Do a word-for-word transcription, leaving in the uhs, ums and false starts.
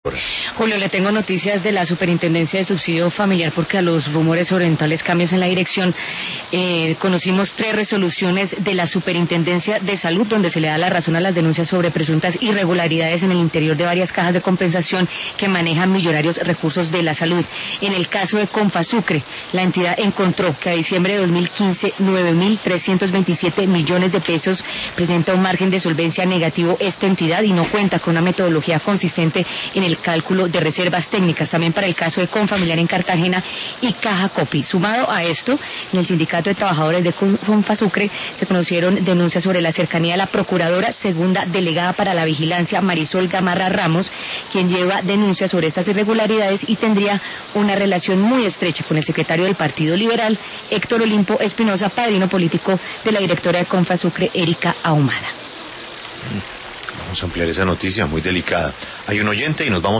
Julio, le tengo noticias de la Superintendencia de Subsidio Familiar porque a los rumores sobre eventuales cambios en la dirección eh, conocimos tres resoluciones de la Superintendencia de Salud donde se le da la razón a las denuncias sobre presuntas irregularidades en el interior de varias cajas de compensación que manejan millonarios recursos de la salud. En el caso de Confasucre, la entidad encontró que a diciembre de dos mil quince nueve mil trescientos veintisiete millones de pesos presenta un margen de solvencia negativo esta entidad y no cuenta con una metodología consistente en el el cálculo de reservas técnicas, también para el caso de Confamiliar en Cartagena y Caja Copy. Sumado a esto, en el Sindicato de Trabajadores de Confasucre se conocieron denuncias sobre la cercanía de la Procuradora Segunda Delegada para la Vigilancia, Marisol Gamarra Ramos, quien lleva denuncias sobre estas irregularidades y tendría una relación muy estrecha con el secretario del Partido Liberal, Héctor Olimpo Espinosa, padrino político de la directora de Confasucre, Erika Ahumada. Vamos a ampliar esa noticia muy delicada. Hay un oyente y nos vamos